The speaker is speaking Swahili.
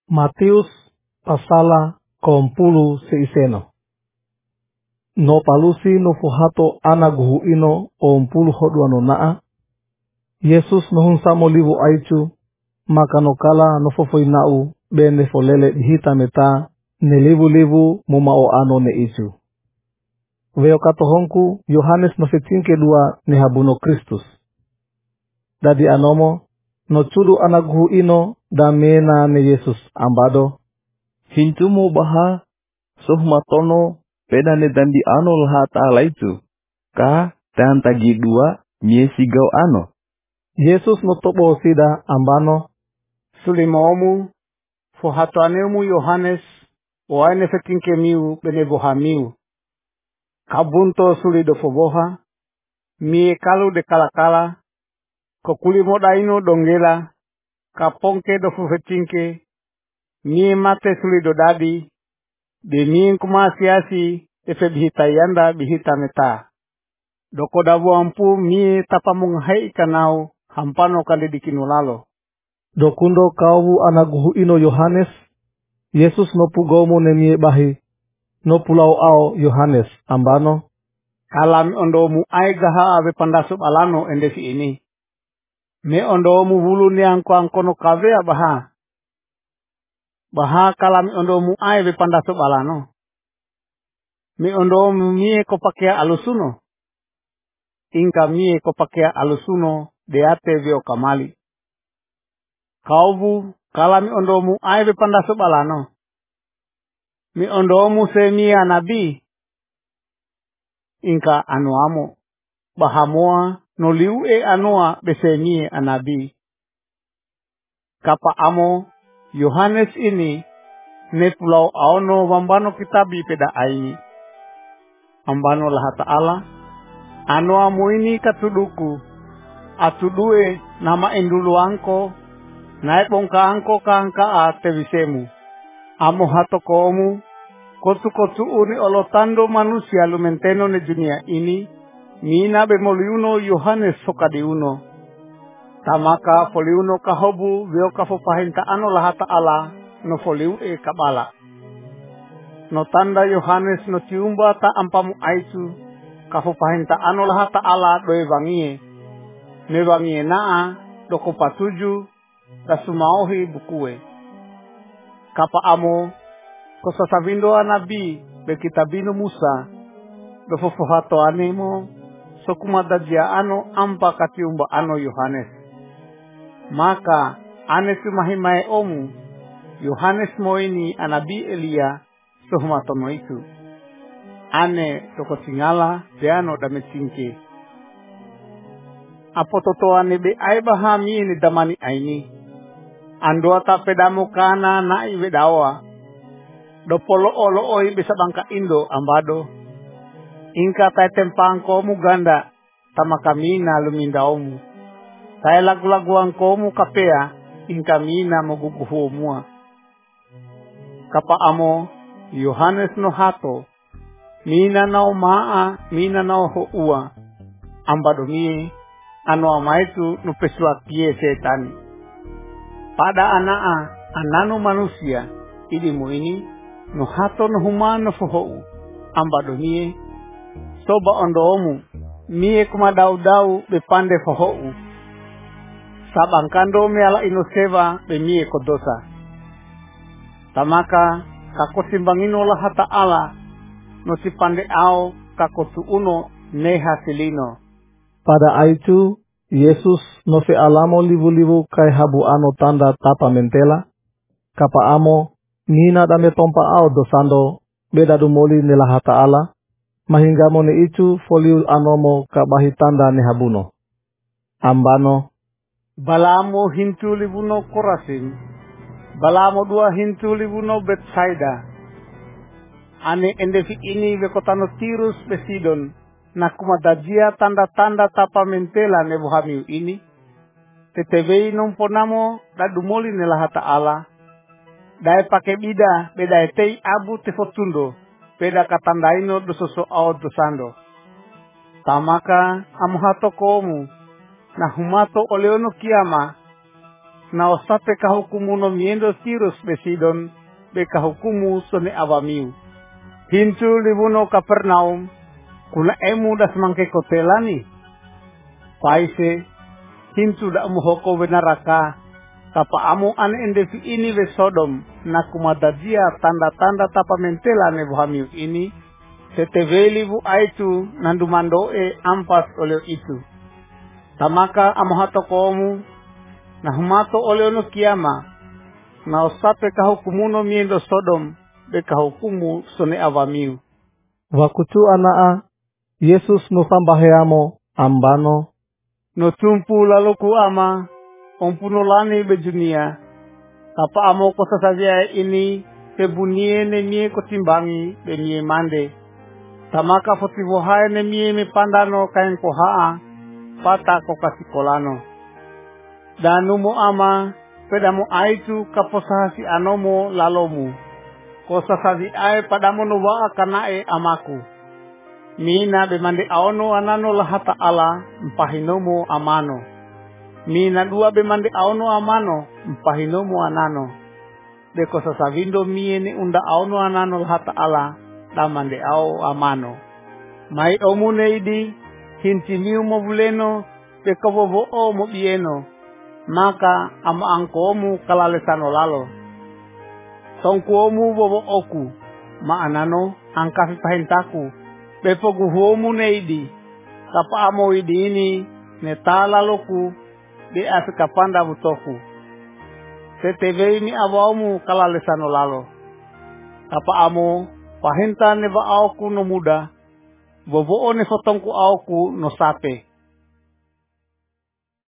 Matius pasala kompulu seiseno. No palusi no fuhato ana guhu ino ompulu hodua no naa. Yesus no hunsamo livu aichu, maka no kala no fofoinau bene folele hita meta ne livu muma o ano ne ichu. Veo katohonku Yohanes no fetinke dua ne habuno Kristus. Dadi anomo no chudu ana guhu ino da mena ne Yesus ambado. Hintumu baha sohmatono peda ne dandi ano laha ta'ala itu. Ka dan tagi dua mie sigau ano. Yesus no tobo sida ambano. Sulimaumu fuhatuanemu Yohanes oaine fetinke miu bene boha miu. Kabunto sulido foboha mie kalu de kala kokuli modaino dongela kapongke do fetinke mie mate sulido dadi de mie kumasiasi efe bihita yanda bihita meta. Doko dabu ampu mie tapamung hai kanau hampano kali dikinulalo. Dokundo kaubu anaguhu ino Yohanes, Yesus no pugomo ne mie bahi, no pulau ao Yohanes ambano. Kalami ondomu aigaha ave pandasub alano endesi ini. Me ondomu bulu ni angko no kavea baha. Baha kalami ondomu ave pandasub alano. Me ondomu mie kopakea alusuno. Inka mie kopakea alusuno deate veo kamali. Kaubu kalami ondomu ave pandasub alano. Me ondomu se mie anabi. Inka anuamo. Bahamoa no liu anoa besemie anabi. Kapa amo Yohanes ini ne pulau aono wambano kitabi peda aini. Ambano laha ta'ala anoa muini katuduku atudue nama endulu angko nae bongka angko ka tewisemu. Amo hato komu kotu uni olotando manusia lumenteno ne dunia ini. Mina bemoliuno Yohanes sokadiuno. Tamaka foliuno kahobu veo kafopahinta ano laha ta'ala no foliu kabala. No tanda Yohanes no tiumba ta ampamu aitu kafopahinta ano laha ta'ala doe vangie. Ne vangie naa doko patuju kasumaohi bukue. Kapa amo kosasavindo anabi bekitabino Musa do fofohato anemo sokumadajia ano ampa katiumba ano Yohanes. Maka ane tumahimae omu Yohanes moini anabi Elia sohmatono itu. Ane toko singala deano damesinke. Apototo ane be aibahami ni damani aini. Andoa tapedamu kana na iwe dawa. Dopolo olo oi bisa bangka Indo ambado. Inka tay tempang komu ganda tamaka mina luminda omu. Tay lagu-laguang komu kapea inka mina moguguhu mua. Kapa amo Yohanes no hato mina nao maa mina nao houa. Ambado mie ano amaitu nupesua kie setani. Pada anano manusia idimu ini no hato no humano fohou. Ambado mie soba ondoomu mie kuma dau bepande fohou. Sabangkando me ala inoseva be mie kodosa. Tamaka kakosimbangino laha ta'ala no si pande ao kakosu uno ne hasilino. Pada aitu Yesus no fe alamo livu kai habu ano tanda tapa mentela. Kapa amo nina dame tompa ao dosando beda dumoli ne laha ta'ala. Mahingamo ne itu foliu anomo kabahi tanda ne habuno. Ambano. Balamo hintu libuno Korasin. Balamo dua hintu libuno Betsaida. Ane endefi ini bekotano Tirus Besidon. Nakumadajia tanda-tanda tapa mentela ne bohamiu ini. Tetebei nomponamo dadumoli ne laha ta'ala. Dae pake bida beda etei abu tefotundo. Peda katandaino dososo ao dosando. Tamaka amuhato komu. Na humato oleono kiama. na osape kahukumu no miendo Tirus be Sidon be kahukumu sone awamiu. Hintu libuno Kapernaum kuna emu das mangke kotelani. Paise hintu da muhoko be neraka tapa amu ane endevi ini be Sodom na kumadadia tanda-tanda tapa mentela ne buhamiu ini. Seteveli bu aitu nandumandoe ampas oleh itu. Tamaka amohato komu na humato oleh no kiama na osape kahukumuno miendo Sodom be kahukumu sone awamiu. Wakutu anaa Yesus no sambaheamo ambano No tumpu lalu ku ama ompuno lani be dunia. Tapa amo kosa saja ini kebunie ne mie kotimbangi be mie mande. Tamaka fotivohai ne mie me pandano kain kohaa pata kokasikolano. Danumo ama pedamu aitu kaposahasi anomo lalomu. Kosa sazi ai padamu nuwa kanae amaku. Mina bemande aono anano lahata ala mpahinomo amano. Mina dua bemande aono amano mpahinomo anano. De kosa savindo mie ne unda aono anano lahata ala damande ao amano. Mai omune idi hintimiu mobuleno pe kabobo o mobieno. Maka ama angkomu kalalesano lalo. Tongkuomu bobo oku ma anano angkasi tahintaku. Bepo guhomu neidi kapa amo idi ini netala loku de Afrika panda butoku. Seteve ini awaumu kalalesano lalo. Kapa amo pahinta neba auku no muda. Bobo ne fotongku auku no sape.